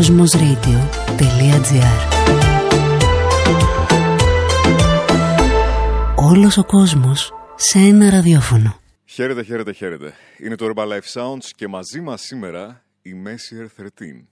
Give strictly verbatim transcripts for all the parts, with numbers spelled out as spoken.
Cosmos Radio τελεία τζι άρ. Όλος ο κόσμος σε ένα ραδιόφωνο. Χαίρετε, χαίρετε, χαίρετε. Είναι το Herbalife Sounds και μαζί μας σήμερα η Messier θρετίν.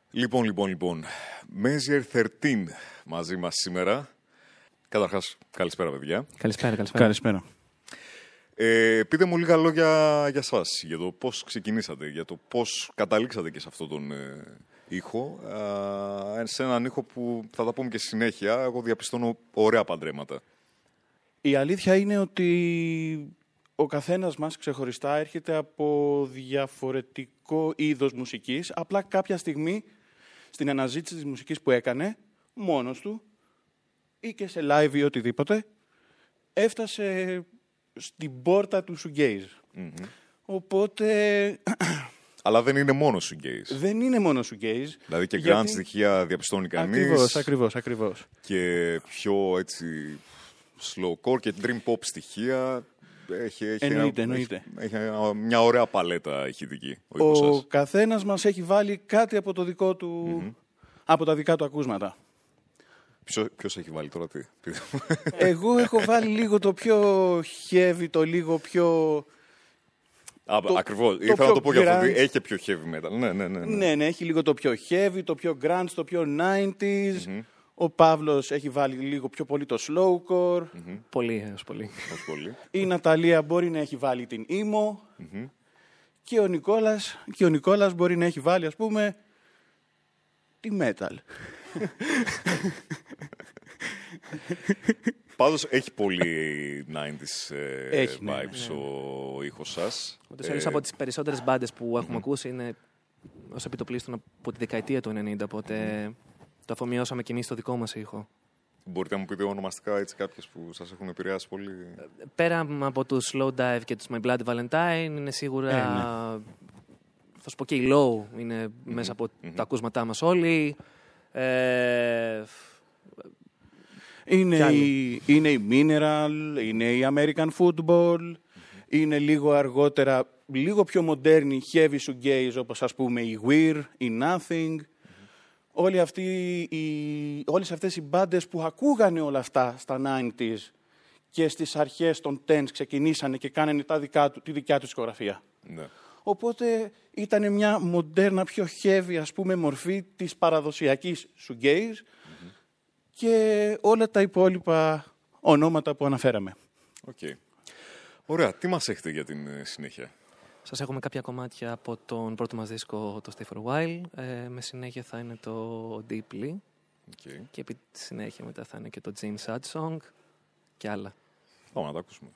Λοιπόν, λοιπόν, λοιπόν. Measure δεκατρία μαζί μας σήμερα. Καταρχάς, καλησπέρα, παιδιά. Καλησπέρα, καλησπέρα. Καλησπέρα. Ε, πείτε μου λίγα λόγια για σας, για το πώς ξεκινήσατε, για το πώς καταλήξατε και σε αυτόν τον ε, ήχο. Ε, σε έναν ήχο που θα τα πούμε και συνέχεια, εγώ διαπιστώνω ωραία παντρέματα. Η αλήθεια είναι ότι ο καθένας μας ξεχωριστά έρχεται από διαφορετικό είδος μουσικής. Απλά κάποια στιγμή στην αναζήτηση της μουσικής που έκανε, μόνος του ή και σε live ή οτιδήποτε, έφτασε στην πόρτα του shoegaze. Mm-hmm. Οπότε... Αλλά δεν είναι μόνο shoegaze. Δεν είναι μόνο shoegaze. Δηλαδή και γιατί... grunge στοιχεία διαπιστώνει κανείς. Ακριβώς, ακριβώς, ακριβώς. Και πιο έτσι slowcore και dream pop στοιχεία. Έχει, έχει, εννοείται, ένα, εννοείται. Έχει, έχει μια ωραία παλέτα ηχητική. Ο, ο καθένας μας έχει βάλει κάτι από, το δικό του, mm-hmm. από τα δικά του ακούσματα. Ποιος, ποιος έχει βάλει τώρα τι? Εγώ έχω βάλει λίγο το πιο heavy, το λίγο πιο... Α, το, ακριβώς. Ήθελα να το πω για αυτό. Έχει πιο heavy metal. Ναι, ναι, ναι, ναι. ναι, ναι, έχει λίγο το πιο heavy, το πιο grunge, το πιο ενενήντα. Mm-hmm. Ο Παύλος έχει βάλει λίγο πιο πολύ το slowcore. Mm-hmm. Πολύ, έως πολύ. πολύ. Η Ναταλία μπορεί να έχει βάλει την emo. Mm-hmm. Και, ο Νικόλας, και ο Νικόλας μπορεί να έχει βάλει, ας πούμε, τη metal. Πάντως έχει πολύ ενενήντα έχει, vibes ναι, ναι, ναι. ο ήχος σας. Όντως, ε... από τις περισσότερες μπάντες που έχουμε mm-hmm. ακούσει είναι ως επιτοπλίστων από τη δεκαετία του ενενήντα, οπότε mm-hmm. το αφομοιώσαμε και εμείς στο δικό μας ήχο. Μπορείτε να μου πείτε ονομαστικά έτσι κάποιες που σας έχουν επηρεάσει πολύ? Πέρα από τους Slow Dive και τους My Bloody Valentine, είναι σίγουρα... Ε, ναι. Θα σου πω και η Low είναι mm-hmm. μέσα από mm-hmm. τα ακούσματά μας όλοι. Ε, είναι, η, είναι η Mineral, είναι η American Football, mm-hmm. είναι λίγο αργότερα, λίγο πιο μοντέρνη heavy shoegaze, όπως ας πούμε η Weir, η Nothing. Όλοι αυτοί οι, όλες αυτές οι μπάντες που ακούγανε όλα αυτά στα ενενήντα και στις αρχές των τενς ξεκινήσανε και κάνανε τα δικά του, τη δικιά τους δισκογραφία. Ναι. Οπότε ήταν μια μοντέρνα, πιο heavy, ας πούμε, μορφή της παραδοσιακής shoegaze mm-hmm. και όλα τα υπόλοιπα ονόματα που αναφέραμε. Okay. Ωραία. Τι μας έχετε για την συνέχεια? Σας έχουμε κάποια κομμάτια από τον πρώτο μας δίσκο, το Stay For A While. Ε, με συνέχεια θα είναι το Deeply. Okay. Και επί τη συνέχεια μετά θα είναι και το Gene Sad Song και άλλα. Πάμε να τα ακούσουμε.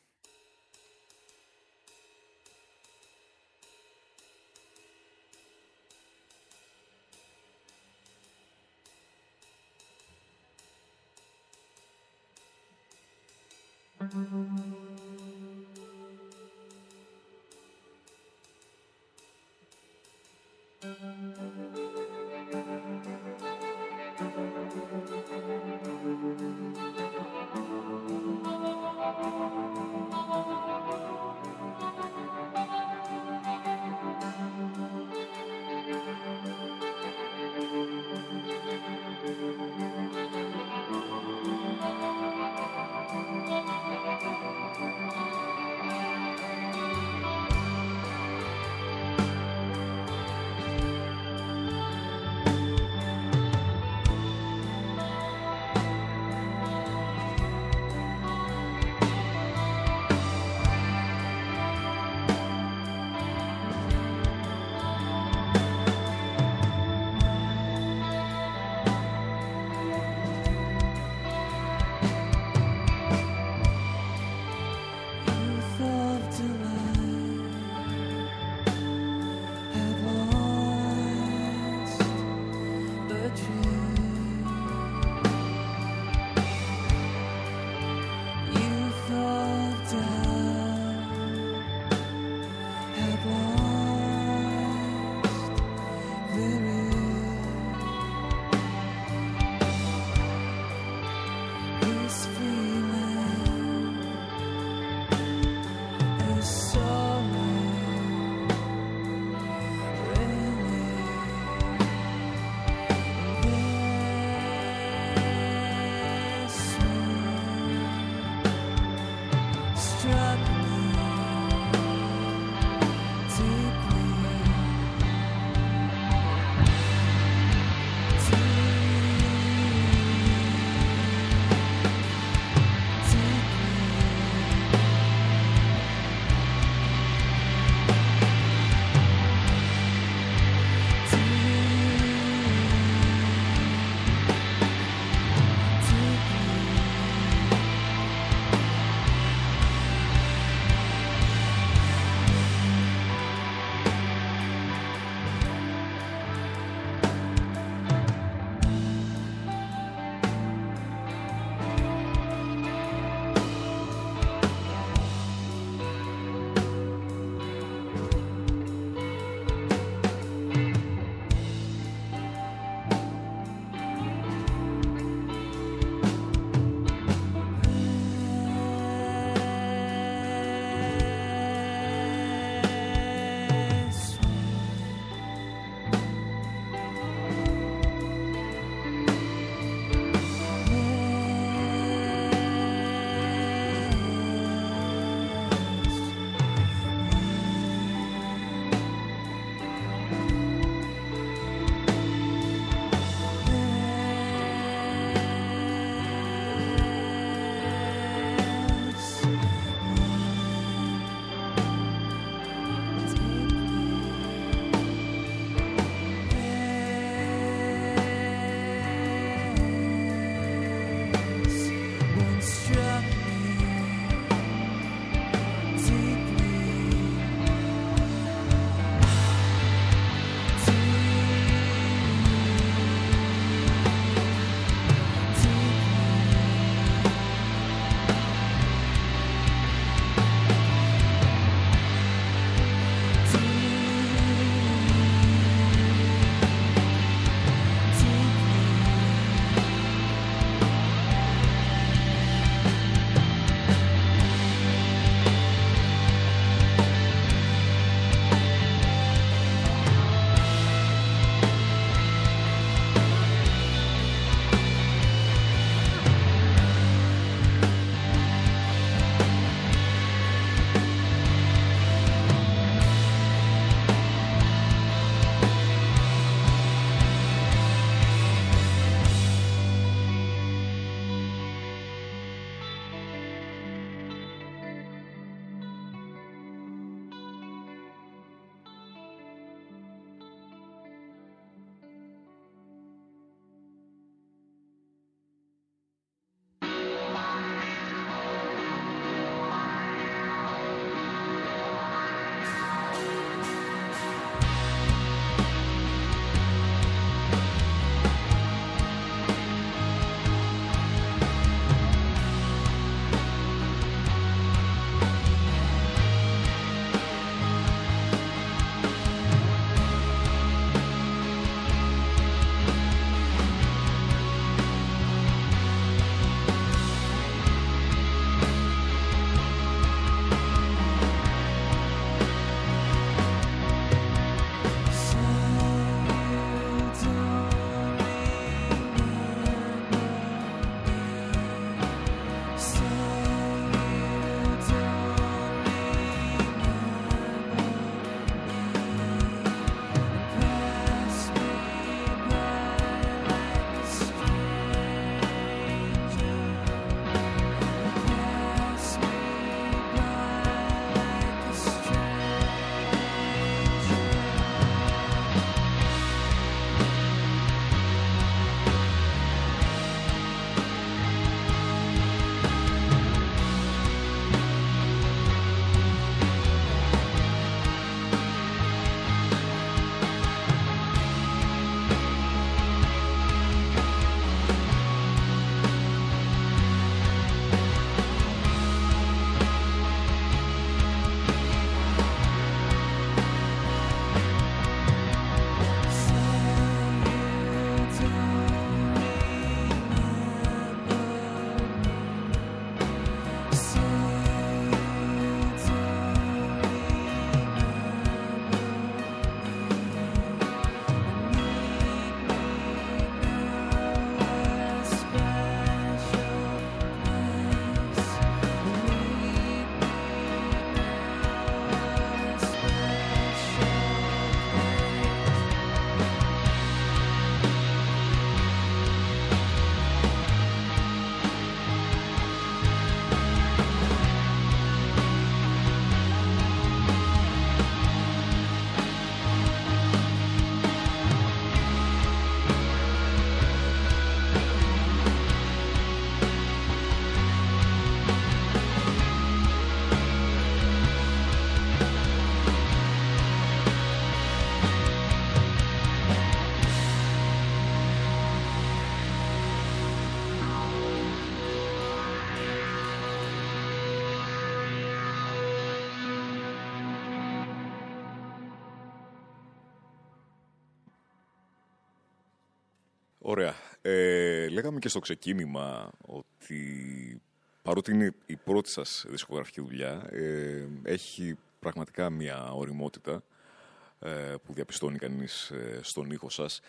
Ωραία. Ε, λέγαμε και στο ξεκίνημα ότι παρότι είναι η πρώτη σας δισκογραφική δουλειά, ε, έχει πραγματικά μια ωριμότητα ε, που διαπιστώνει κανείς ε, στον ήχο σας.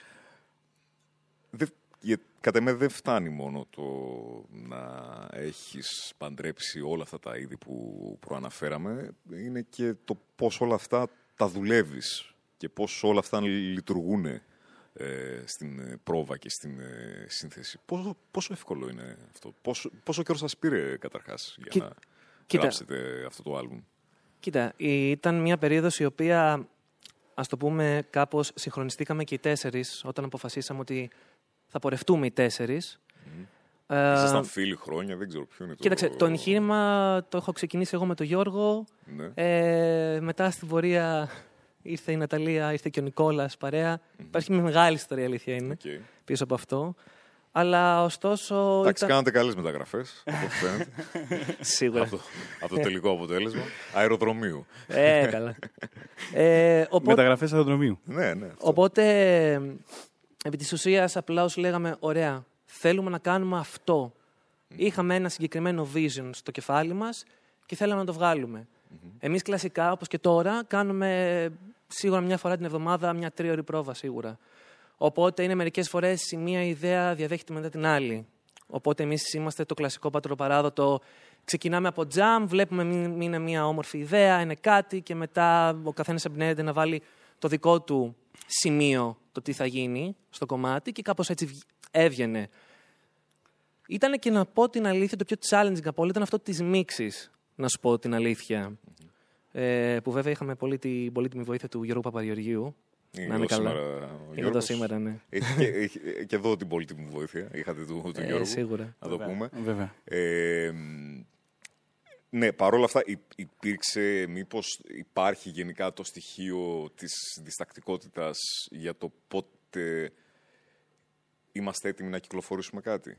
Δε, για, κατά με δεν φτάνει μόνο το να έχεις παντρέψει όλα αυτά τα είδη που προαναφέραμε, είναι και το πώς όλα αυτά τα δουλεύεις και πώς όλα αυτά λειτουργούν ε, στην πρόβα και στην ε, σύνθεση. Πόσο, πόσο εύκολο είναι αυτό, πόσο, πόσο καιρό σας πήρε καταρχάς για Κι, να κοίτα, γράψετε αυτό το άλμπουμ? Κοίτα, ήταν μια περίοδος η οποία, ας το πούμε, κάπως συγχρονιστήκαμε και οι τέσσερις όταν αποφασίσαμε ότι θα πορευτούμε οι τέσσερις. Mm. Ε, Ήσασταν φίλοι χρόνια, δεν ξέρω ποιο είναι το... Κοίταξε, το εγχείρημα το έχω ξεκινήσει εγώ με τον Γιώργο. Ναι. Ε, μετά στην πορεία ήρθε η Ναταλία, ήρθε και ο Νικόλας παρέα. Mm. Υπάρχει μια μεγάλη ιστορία, αλήθεια είναι, okay. πίσω από αυτό. Αλλά ωστόσο... Εντάξει, ήταν... κάνατε καλές μεταγραφές, από ό,τι φαίνεται. Σίγουρα. Αυτό, αυτό το τελικό αποτέλεσμα. Αεροδρομίου. Ε, καλά. ε, οπότε... Μεταγραφές αεροδρομίου. Ναι, ναι. Αυτό. Οπότε, επί της ουσίας, απλά όσοι λέγαμε, ωραία, θέλουμε να κάνουμε αυτό. Mm. Είχαμε ένα συγκεκριμένο vision στο κεφάλι μας και θέλαμε να το βγάλουμε. Mm-hmm. Εμείς κλασικά, όπως και τώρα, κάνουμε σίγουρα μια φορά την εβδομάδα μια τρίωρη πρόβα, σίγουρα. Οπότε είναι μερικές φορές η μία ιδέα διαδέχεται μετά την άλλη. Οπότε εμείς είμαστε το κλασικό πατροπαράδοτο. Ξεκινάμε από jam, βλέπουμε είναι μια όμορφη ιδέα, είναι κάτι και μετά ο καθένας εμπνέεται να βάλει το δικό του σημείο το τι θα γίνει στο κομμάτι και κάπως έτσι έβγαινε. Ήταν και να πω την αλήθεια, το πιο challenging από όλα ήταν αυτό της μίξης, να σου πω την αλήθεια. Mm-hmm. Ε, που βέβαια είχαμε πολύ την πολύτιμη βοήθεια του Γιώργου Παπαδιοργίου. Είναι να είναι καλά. Είναι εδώ σήμερα, ναι. Έχει και, έχει, και εδώ την πολύτιμη βοήθεια. Είχατε του, του ε, Γιώργου. Σίγουρα. Να το βέβαια, πούμε. Βέβαια. Ε, ναι, παρόλα αυτά υπήρξε, μήπως υπάρχει γενικά το στοιχείο της διστακτικότητας για το πότε είμαστε έτοιμοι να κυκλοφορήσουμε κάτι?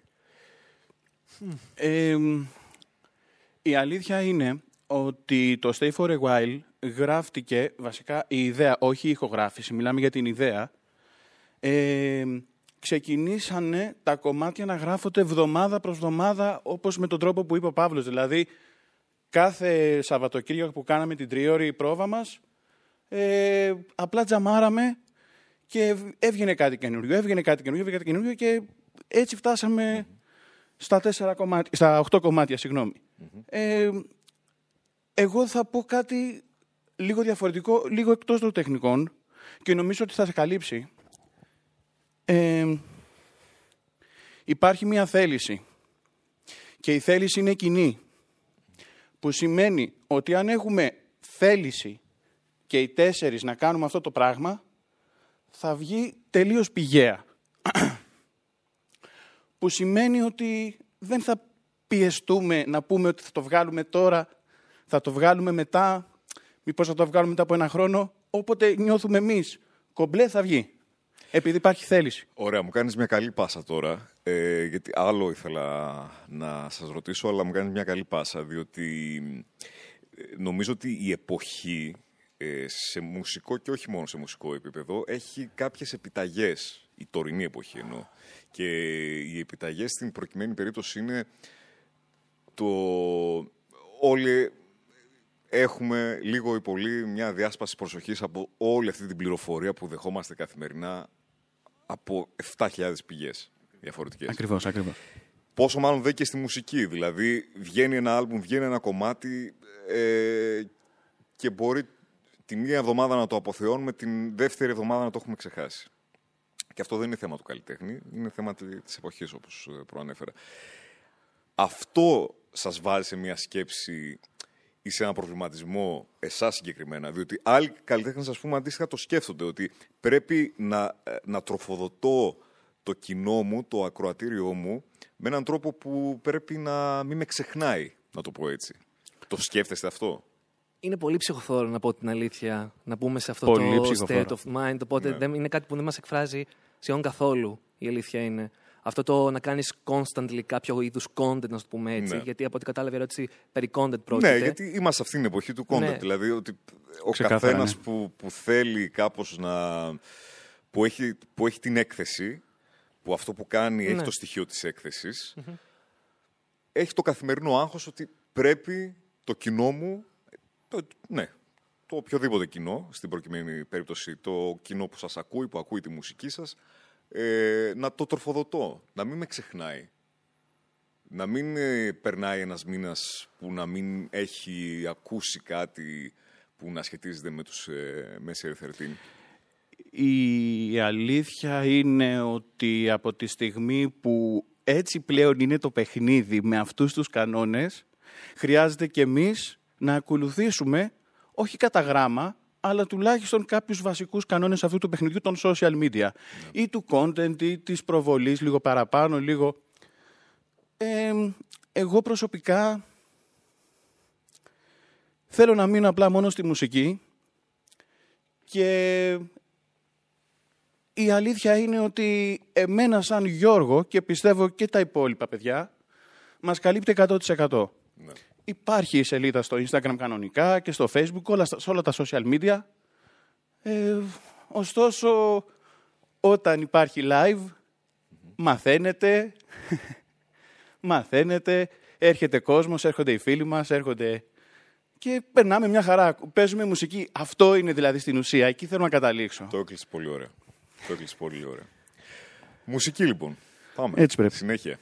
Ε, η αλήθεια είναι ότι το Stay for a While γράφτηκε, βασικά η ιδέα, όχι η ηχογράφηση, μιλάμε για την ιδέα, ε, ξεκινήσανε τα κομμάτια να γράφονται εβδομάδα προς εβδομάδα, όπως με τον τρόπο που είπε ο Παύλος. Δηλαδή, κάθε Σαββατοκύριακο που κάναμε την τριώρη πρόβα μας, ε, απλά τζαμάραμε και έβγαινε κάτι καινούριο, έβγαινε κάτι καινούριο, έβγαινε κάτι καινούριο και έτσι φτάσαμε στα, τέσσερα κομμάτια, στα οκτώ κομμάτια, συγγνώμη. Mm-hmm. Ε, εγώ θα πω κάτι λίγο διαφορετικό, λίγο εκτός των τεχνικών και νομίζω ότι θα σε καλύψει. Ε, υπάρχει μια θέληση και η θέληση είναι κοινή, που σημαίνει ότι αν έχουμε θέληση και οι τέσσερις να κάνουμε αυτό το πράγμα, θα βγει τελείως πηγαία. Που σημαίνει ότι δεν θα πιεστούμε να πούμε ότι θα το βγάλουμε τώρα, θα το βγάλουμε μετά, μήπως θα το βγάλουμε μετά από ένα χρόνο, όποτε νιώθουμε εμείς. Κομπλέ θα βγει, επειδή υπάρχει θέληση. Ωραία, μου κάνεις μια καλή πάσα τώρα, ε, γιατί άλλο ήθελα να σας ρωτήσω, αλλά μου κάνεις μια καλή πάσα, διότι νομίζω ότι η εποχή, ε, σε μουσικό και όχι μόνο σε μουσικό επίπεδο, έχει κάποιες επιταγές, η τωρινή εποχή εννοώ. Και οι επιταγές στην προκειμένη περίπτωση είναι το όλοι έχουμε λίγο ή πολύ μια διάσπαση προσοχής από όλη αυτή την πληροφορία που δεχόμαστε καθημερινά από επτά χιλιάδες πηγές διαφορετικές. Ακριβώς, ακριβώς. Πόσο μάλλον δεν και στη μουσική. Δηλαδή βγαίνει ένα άλμπουμ, βγαίνει ένα κομμάτι ε, και μπορεί τη μία εβδομάδα να το αποθεώνουμε, την δεύτερη εβδομάδα να το έχουμε ξεχάσει. Και αυτό δεν είναι θέμα του καλλιτέχνη, είναι θέμα της εποχής, όπως προανέφερα. Αυτό σας βάζει σε μια σκέψη ή σε ένα προβληματισμό εσάς συγκεκριμένα, διότι άλλοι καλλιτέχνες, ας πούμε, αντίστοιχα το σκέφτονται, ότι πρέπει να, να τροφοδοτώ το κοινό μου, το ακροατήριό μου, με έναν τρόπο που πρέπει να μην με ξεχνάει, να το πω έτσι. Το σκέφτεστε αυτό? Είναι πολύ ψυχοθόρο, να πω την αλήθεια, να πούμε σε αυτό πολύ το ψυχοθόρο. state of mind, οπότε Ναι. δεν, είναι κάτι που δεν μας εκφράζει σχεδόν καθόλου, η αλήθεια είναι. Αυτό το να κάνεις constantly κάποιο είδους content, να το πούμε έτσι, Ναι. γιατί από ό,τι κατάλαβε η ερώτηση περί content πρόκειται. Ναι, γιατί είμαστε σε αυτήν την εποχή του content. Ναι. Δηλαδή ότι ο Ξεκάθαρα, καθένας ναι. που, που θέλει κάπως να... Που έχει, που έχει την έκθεση, που αυτό που κάνει έχει Ναι. το στοιχείο της έκθεσης, mm-hmm. έχει το καθημερινό άγχος ότι πρέπει το κοινό μου, το, ναι, το οποιοδήποτε κοινό, στην προκειμένη περίπτωση το κοινό που σας ακούει, που ακούει τη μουσική σας, ε, να το τροφοδοτώ, να μην με ξεχνάει. Να μην ε, περνάει ένας μήνας που να μην έχει ακούσει κάτι που να σχετίζεται με τους ε, Μέση Ερυθερτήν. Η αλήθεια είναι ότι από τη στιγμή που έτσι πλέον είναι το παιχνίδι με αυτούς τους κανόνες, χρειάζεται και εμείς να ακολουθήσουμε, όχι κατά γράμμα, αλλά τουλάχιστον κάποιους βασικούς κανόνες αυτού του παιχνιδιού των social media. Yeah. Ή του content, ή της προβολής, λίγο παραπάνω, λίγο... Ε, εγώ προσωπικά θέλω να μείνω απλά μόνο στη μουσική και η αλήθεια είναι ότι εμένα σαν Γιώργο και πιστεύω και τα υπόλοιπα παιδιά μας καλύπτει εκατό τοις εκατό. Ναι. Υπάρχει η σελίδα στο Instagram κανονικά και στο Facebook, όλα, σε όλα τα social media. Ε, ωστόσο, όταν υπάρχει live, mm-hmm. μαθαίνετε, μαθαίνετε, έρχεται κόσμος, έρχονται οι φίλοι μας, έρχονται και περνάμε μια χαρά. Παίζουμε μουσική. Αυτό είναι δηλαδή στην ουσία. Εκεί θέλω να καταλήξω. Το έκλεισε πολύ ωραία. Το έκλεισε πολύ ωραία. Μουσική λοιπόν. Πάμε. Έτσι πρέπει. Συνέχεια.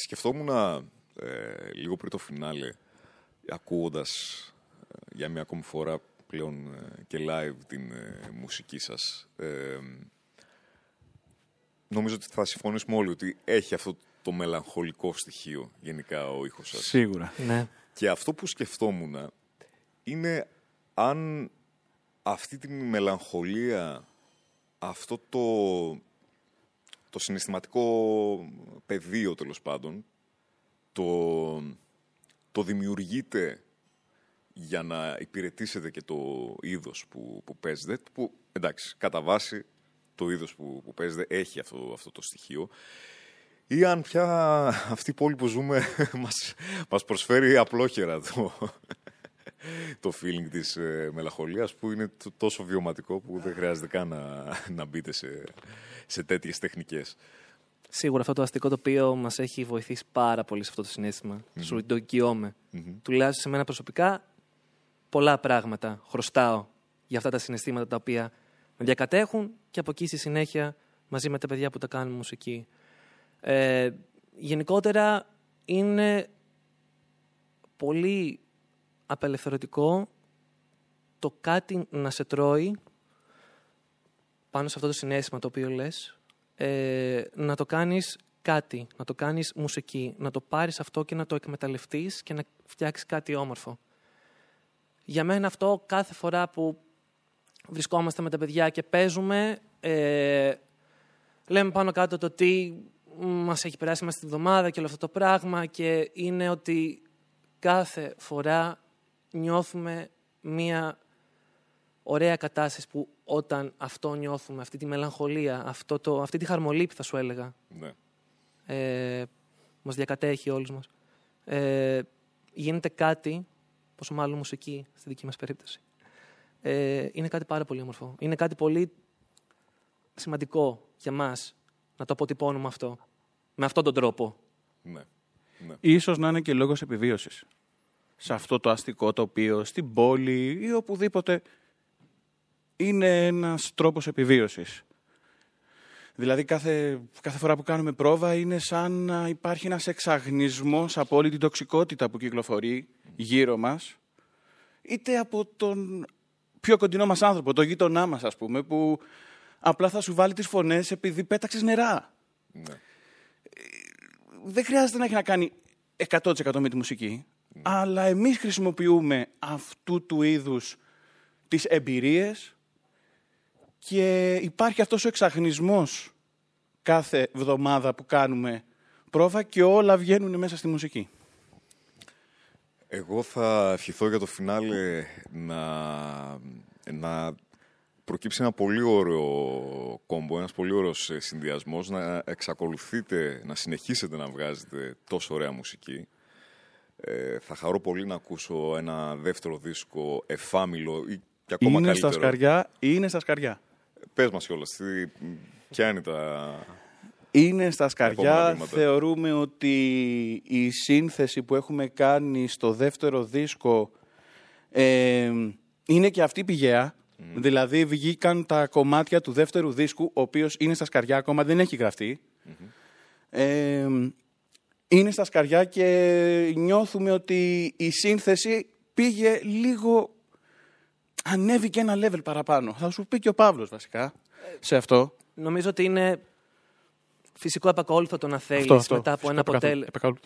σκεφτόμουν ε, λίγο πριν το φινάλε, ακούγοντας ε, για μια ακόμη φορά πλέον ε, και live την ε, μουσική σας. Ε, νομίζω ότι θα συμφωνήσουμε όλοι ότι έχει αυτό το μελαγχολικό στοιχείο γενικά ο ήχος σας. Σίγουρα. Ναι. Και αυτό που σκεφτόμουν είναι αν αυτή τη μελαγχολία, αυτό το, το συναισθηματικό πεδίο τέλος πάντων, το, το δημιουργείτε για να υπηρετήσετε και το είδος που, που παίζετε, που εντάξει, κατά βάση το είδος που, που παίζετε έχει αυτό, αυτό το στοιχείο, ή αν πια αυτή η πόλη που ζούμε μας, μας προσφέρει απλόχερα το, το feeling της ε, μελαγχολίας, που είναι τόσο βιωματικό που δεν χρειάζεται καν να, να μπείτε σε, σε τέτοιες τεχνικές. Σίγουρα αυτό το αστικό τοπίο μας έχει βοηθήσει πάρα πολύ σε αυτό το συναίσθημα. Mm-hmm. Σου το οικειόμαι. Mm-hmm. Τουλάχιστον σε μένα προσωπικά, πολλά πράγματα χρωστάω για αυτά τα συναισθήματα τα οποία με διακατέχουν και από εκεί στη συνέχεια μαζί με τα παιδιά που τα κάνουν μουσική. Ε, γενικότερα είναι πολύ απελευθερωτικό το κάτι να σε τρώει πάνω σε αυτό το συναίσθημα το οποίο λες, ε, να το κάνεις κάτι, να το κάνεις μουσική, να το πάρεις αυτό και να το εκμεταλλευτείς και να φτιάξεις κάτι όμορφο. Για μένα αυτό κάθε φορά που βρισκόμαστε με τα παιδιά και παίζουμε, ε, λέμε πάνω κάτω το τι μας έχει περάσει μέσα στη εβδομάδα και όλο αυτό το πράγμα, και είναι ότι κάθε φορά νιώθουμε μία ωραία κατάσταση που όταν αυτό νιώθουμε, αυτή τη μελαγχολία, αυτό το, αυτή τη χαρμολύπη θα σου έλεγα, Ναι. ε, μας διακατέχει όλους μας. Ε, γίνεται κάτι, πόσο μάλλον μουσική στη δική μας περίπτωση. Ε, είναι κάτι πάρα πολύ όμορφο. Είναι κάτι πολύ σημαντικό για μας να το αποτυπώνουμε αυτό. Με αυτόν τον τρόπο. Ναι. Ναι. Ίσως να είναι και λόγος επιβίωσης. Σε αυτό το αστικό τοπίο, στην πόλη ή οπουδήποτε, είναι ένας τρόπος επιβίωσης. Δηλαδή κάθε, κάθε φορά που κάνουμε πρόβα είναι σαν να υπάρχει ένας εξαγνισμός από όλη την τοξικότητα που κυκλοφορεί γύρω μας, είτε από τον πιο κοντινό μας άνθρωπο, τον γείτονά μας ας πούμε, που απλά θα σου βάλει τις φωνές επειδή πέταξες νερά. Ναι. Δεν χρειάζεται να έχει να κάνει εκατό τοις εκατό με τη μουσική, mm. αλλά εμείς χρησιμοποιούμε αυτού του είδους τις εμπειρίες και υπάρχει αυτός ο εξαγνισμός κάθε εβδομάδα που κάνουμε πρόβα και όλα βγαίνουν μέσα στη μουσική. Εγώ θα ευχηθώ για το φινάλε να, να προκύψει ένα πολύ ωραίο κόμπο, ένας πολύ ωραίος συνδυασμός, να εξακολουθείτε, να συνεχίσετε να βγάζετε τόσο ωραία μουσική. Ε, θα χαρώ πολύ να ακούσω ένα δεύτερο δίσκο εφάμιλο ή και ακόμα είναι καλύτερο. Στα σκαριά, είναι στα σκαριά. Πες μας κιόλας, τι, ποια είναι τα... Είναι στα σκαριά. Θεωρούμε ότι η σύνθεση που έχουμε κάνει στο δεύτερο δίσκο ε, είναι και αυτή πηγαία. Mm. Δηλαδή βγήκαν τα κομμάτια του δεύτερου δίσκου, ο οποίος είναι στα σκαριά, ακόμα δεν έχει γραφτεί. Mm-hmm. Ε, είναι στα σκαριά και νιώθουμε ότι η σύνθεση πήγε λίγο... ανέβηκε ένα level παραπάνω. Θα σου πει και ο Παύλος βασικά σε αυτό. Νομίζω ότι είναι φυσικό επακόλουθο το να θέλεις μετά από ένα αποτέλεσμα.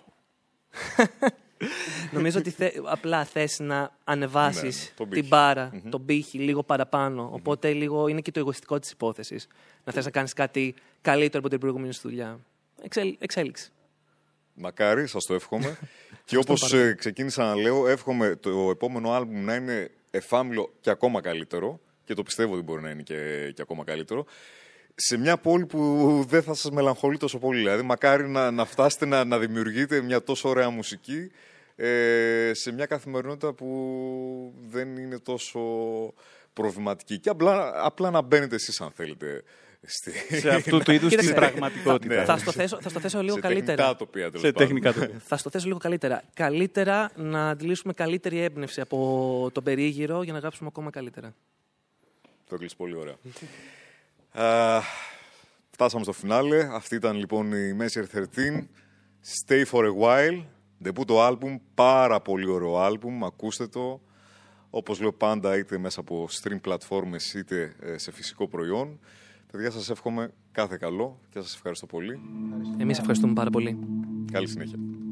Νομίζω ότι θε, απλά θες να ανεβάσεις ναι, την μπάρα, mm-hmm. τον πύχη λίγο παραπάνω. Mm-hmm. Οπότε λίγο είναι και το εγωιστικό της υπόθεσης. Να θες να κάνεις κάτι καλύτερο από την προηγούμενη σου δουλειά. Εξέλ, εξέλιξη. Μακάρι, σας το εύχομαι. Και όπως ε, ξεκίνησα να λέω, εύχομαι το επόμενο άλμπουμ να είναι εφάμιλο και ακόμα καλύτερο. Και το πιστεύω ότι μπορεί να είναι και, και ακόμα καλύτερο. Σε μια πόλη που δεν θα σας μελαγχολεί τόσο πολύ. Δηλαδή, μακάρι να, να φτάσετε να, να δημιουργείτε μια τόσο ωραία μουσική ε, σε μια καθημερινότητα που δεν είναι τόσο προβληματική. Και απλά, απλά να μπαίνετε εσείς, αν θέλετε, στη... σε αυτού του είδους την πραγματικότητα. Ναι. Θα, στο θέσω, θα στο θέσω λίγο σε καλύτερα. Τεχνικά τοπία, σε τεχνικά τοπία. Θα στο θέσω λίγο καλύτερα. Καλύτερα να αντιλήσουμε καλύτερη έμπνευση από τον περίγυρο για να γράψουμε ακόμα καλύτερα. Το έκλεισε πολύ ωραία. Uh, φτάσαμε στο φινάλε. Αυτή ήταν λοιπόν η Measure δεκατρία. Stay for a while. Ντεμπούτο άλμπουμ, πάρα πολύ ωραίο άλμπουμ, ακούστε το. Όπως λέω πάντα, είτε μέσα από stream πλατφόρμες, είτε σε φυσικό προϊόν. Παιδιά, σας εύχομαι κάθε καλό και σας ευχαριστώ πολύ. Εμείς ευχαριστούμε πάρα πολύ. Καλή συνέχεια.